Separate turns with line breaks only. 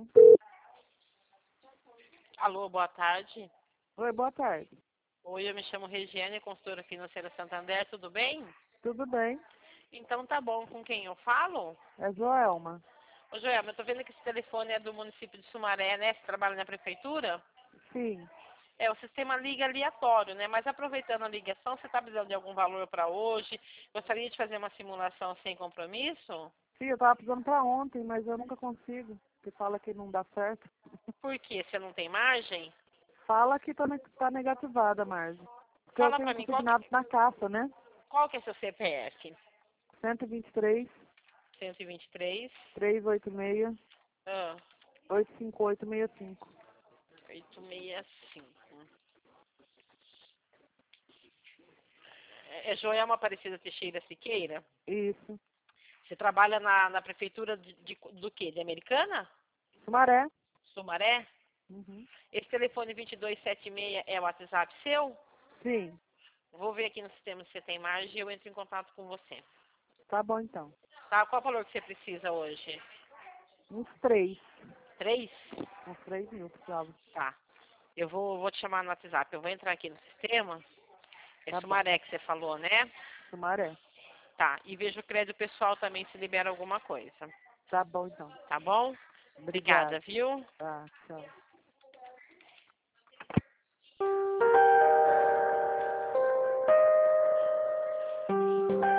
Alô?
Alô, boa tarde.
Oi, boa tarde.
Oi, eu me chamo Regiane, consultora financeira Santander, tudo bem?
Tudo bem?
Então tá bom, com quem eu falo?
É Joelma.
Ô Joelma, eu tô vendo que esse telefone é do município de Sumaré, né? Você trabalha na prefeitura?
Sim.
É, o sistema liga aleatório, né? Mas aproveitando a ligação, você tá precisando de algum valor para hoje? Gostaria de fazer uma simulação sem compromisso?
Sim, eu tava precisando pra ontem, mas eu nunca consigo. Porque fala que não dá certo.
Por quê? Você não tem margem?
Fala que tá negativada a margem. Porque eu
Fala
tenho
pra mim,
consignado na caixa, né?
qual que é seu CPF?
123
123
386
ah,
85865.
865. É Joelma Aparecida Teixeira Siqueira?
Isso.
Você trabalha na prefeitura do quê? De Americana?
Sumaré?
Sumaré?
Uhum.
Esse telefone 2276 é o WhatsApp seu?
Sim.
Vou ver aqui no sistema se você tem margem e eu entro em contato com você.
Tá bom então.
Tá? Qual o valor que você precisa hoje?
Uns 3.
3?
Uns 3.000 precisava.
Tá. Eu vou te chamar no WhatsApp. Eu vou entrar aqui no sistema. É
Tá bom.
Sumaré que você falou, né?
Sumaré.
Tá. E vejo o crédito pessoal também se libera alguma coisa.
Tá bom então.
Tá bom?
Obrigada.
Obrigada, viu?
Tá, tchau.